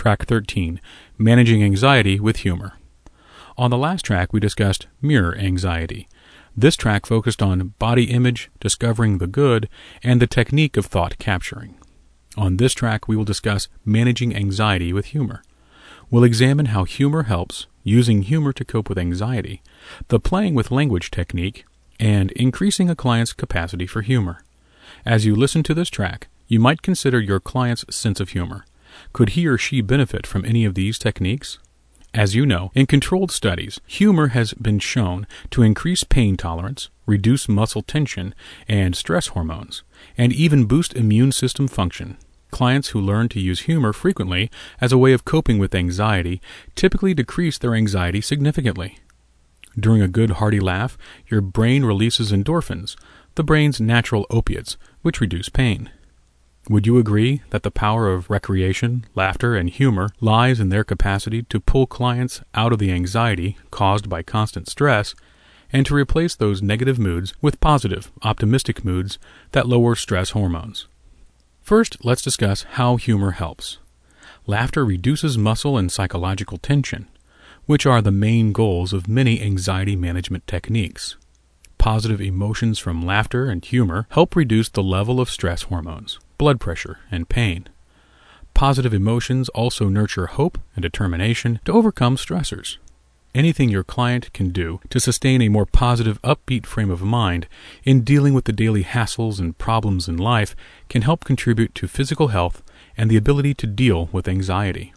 Track 13, Managing Anxiety with Humor. On the last track, we discussed mirror anxiety. This track focused on body image, discovering the good, and the technique of thought capturing. On this track, we will discuss managing anxiety with humor. We'll examine how humor helps, using humor to cope with anxiety, the playing with language technique, and increasing a client's capacity for humor. As you listen to this track, you might consider your client's sense of humor. Could he or she benefit from any of these techniques? As you know, in controlled studies, humor has been shown to increase pain tolerance, reduce muscle tension and stress hormones, and even boost immune system function. Clients who learn to use humor frequently as a way of coping with anxiety typically decrease their anxiety significantly. During a good hearty laugh, your brain releases endorphins, the brain's natural opiates, which reduce pain. Would you agree that the power of recreation, laughter, and humor lies in their capacity to pull clients out of the anxiety caused by constant stress and to replace those negative moods with positive, optimistic moods that lower stress hormones? First, let's discuss how humor helps. Laughter reduces muscle and psychological tension, which are the main goals of many anxiety management techniques. Positive emotions from laughter and humor help reduce the level of stress hormones, blood pressure, and pain. Positive emotions also nurture hope and determination to overcome stressors. Anything your client can do to sustain a more positive, upbeat frame of mind in dealing with the daily hassles and problems in life can help contribute to physical health and the ability to deal with anxiety.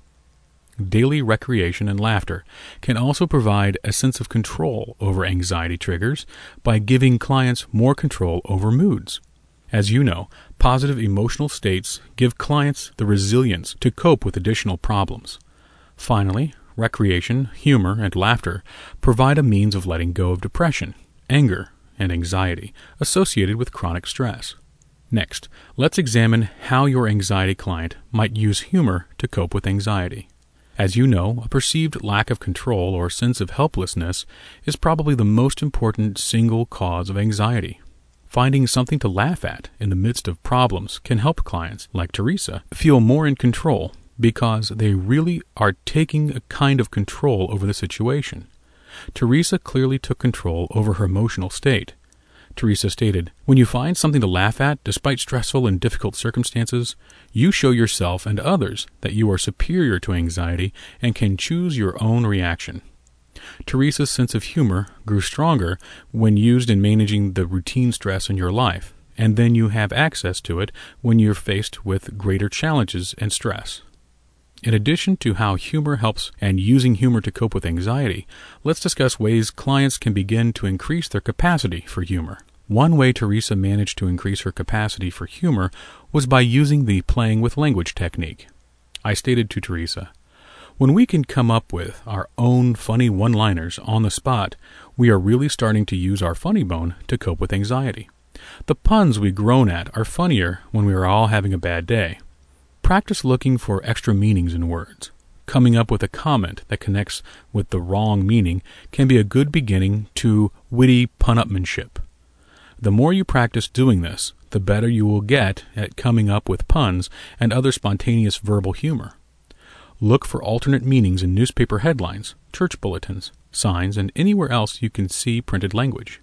Daily recreation and laughter can also provide a sense of control over anxiety triggers by giving clients more control over moods. As you know, positive emotional states give clients the resilience to cope with additional problems. Finally, recreation, humor, and laughter provide a means of letting go of depression, anger, and anxiety associated with chronic stress. Next, let's examine how your anxiety client might use humor to cope with anxiety. As you know, a perceived lack of control or sense of helplessness is probably the most important single cause of anxiety. Finding something to laugh at in the midst of problems can help clients, like Teresa, feel more in control because they really are taking a kind of control over the situation. Teresa clearly took control over her emotional state. Teresa stated, "When you find something to laugh at despite stressful and difficult circumstances, you show yourself and others that you are superior to anxiety and can choose your own reaction." Teresa's sense of humor grew stronger when used in managing the routine stress in your life, and then you have access to it when you're faced with greater challenges and stress. In addition to how humor helps and using humor to cope with anxiety, let's discuss ways clients can begin to increase their capacity for humor. One way Teresa managed to increase her capacity for humor was by using the playing with language technique. I stated to Teresa, "When we can come up with our own funny one-liners on the spot, we are really starting to use our funny bone to cope with anxiety. The puns we groan at are funnier when we are all having a bad day. Practice looking for extra meanings in words. Coming up with a comment that connects with the wrong meaning can be a good beginning to witty pun-upmanship. The more you practice doing this, the better you will get at coming up with puns and other spontaneous verbal humor. Look for alternate meanings in newspaper headlines, church bulletins, signs, and anywhere else you can see printed language."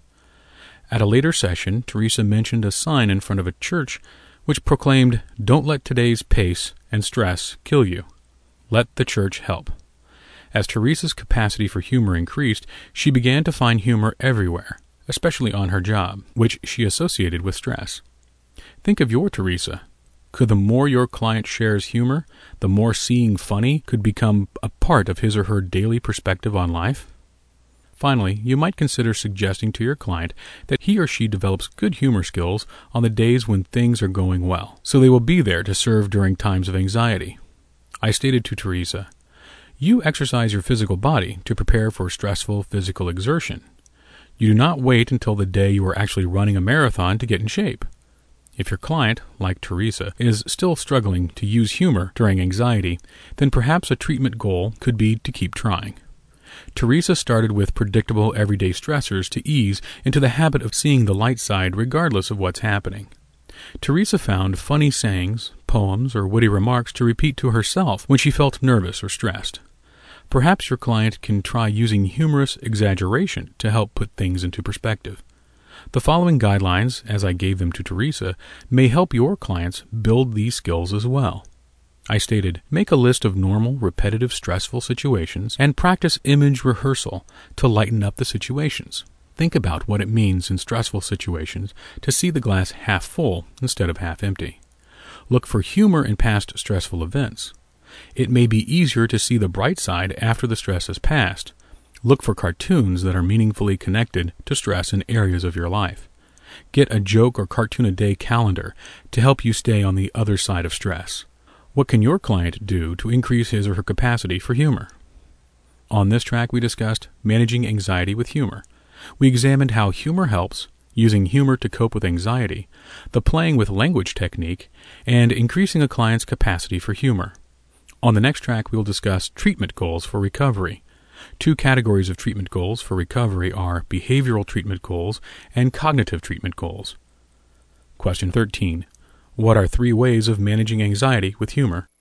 At a later session, Teresa mentioned a sign in front of a church which proclaimed, "Don't let today's pace and stress kill you. Let the church help." As Teresa's capacity for humor increased, she began to find humor everywhere, especially on her job, which she associated with stress. Think of your Teresa. Could the more your client shares humor, the more seeing funny could become a part of his or her daily perspective on life? Finally, you might consider suggesting to your client that he or she develops good humor skills on the days when things are going well, so they will be there to serve during times of anxiety. I stated to Teresa, "You exercise your physical body to prepare for stressful physical exertion. You do not wait until the day you are actually running a marathon to get in shape." If your client, like Teresa, is still struggling to use humor during anxiety, then perhaps a treatment goal could be to keep trying. Teresa started with predictable everyday stressors to ease into the habit of seeing the light side regardless of what's happening. Teresa found funny sayings, poems or witty remarks to repeat to herself when she felt nervous or stressed. Perhaps your client can try using humorous exaggeration to help put things into perspective. The following guidelines, as I gave them to Teresa, may help your clients build these skills as well. I stated, make a list of normal, repetitive, stressful situations and practice image rehearsal to lighten up the situations. Think about what it means in stressful situations to see the glass half full instead of half empty. Look for humor in past stressful events. It may be easier to see the bright side after the stress has passed. Look for cartoons that are meaningfully connected to stress in areas of your life. Get a joke or cartoon a day calendar to help you stay on the other side of stress. What can your client do to increase his or her capacity for humor? On this track, we discussed managing anxiety with humor. We examined how humor helps, using humor to cope with anxiety, the playing with language technique, and increasing a client's capacity for humor. On the next track, we will discuss treatment goals for recovery. 2 categories of treatment goals for recovery are behavioral treatment goals and cognitive treatment goals. Question 13. What are 3 ways of managing anxiety with humor?